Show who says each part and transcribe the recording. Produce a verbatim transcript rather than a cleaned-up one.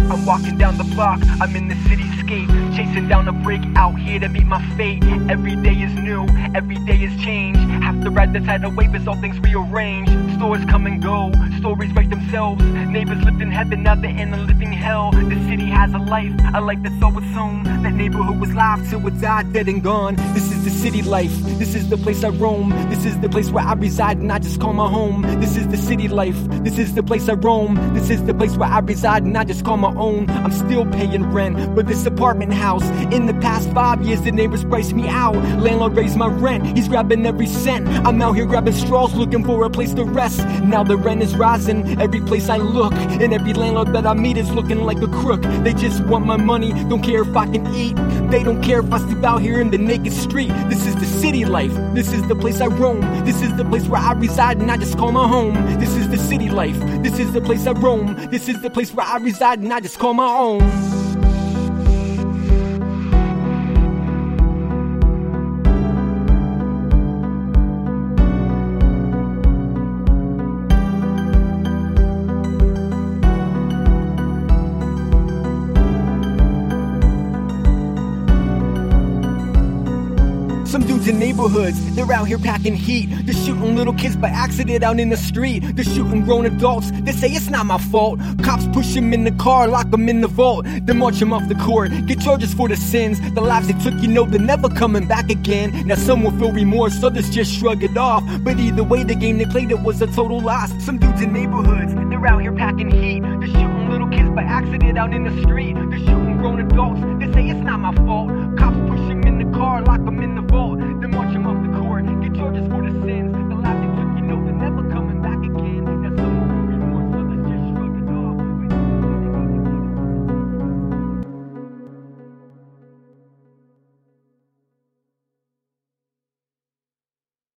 Speaker 1: I'm walking down the block, I'm in the cityscape, chasing down a brick, out here to meet my fate. Every day is new, every day is change. Have to ride the tidal wave as all things rearrange. Stores come and go, stories write themselves. Neighbors lived in heaven, now they're in a living hell. The city has a life, a life that's always home. That neighborhood was live till it died, dead and gone. This is the city life, this is the place I roam. This is the place where I reside and I just call my home. This is the city life, this is the place I roam. This is the place where I reside and I just call my own. I'm still paying rent for this apartment house. In the past five years the neighbors priced me out. Landlord raised my rent, he's grabbing every cent. I'm out here grabbing straws looking for a place to rest. Now the rent is rising every place I look, and every landlord that I meet is looking like a crook. They just want my money, don't care if I can eat. They don't care if I sleep out here in the naked street. This is the city life, this is the place I roam. This is the place where I reside and I just call my home. This is the city life, this is the place I roam. This is the place where I reside and I just call my own. Some dudes in neighborhoods, they're out here packing heat. They're shooting little kids by accident out in the street. They're shooting grown adults, they say it's not my fault. Cops push them in the car, lock them in the vault. Then march them off the court, get charges for the sins. The lives they took, you know they're never coming back again. Now some will feel remorse, others just shrug it off. But either way, the game they played, it was a total loss. Some dudes in neighborhoods, they're out here packing heat. They're shooting little kids by accident out in the street. They're shooting grown adults, they say it's not my fault. Cops push them in the car, lock them in the vault. Then march them off the court, get charges for the sin.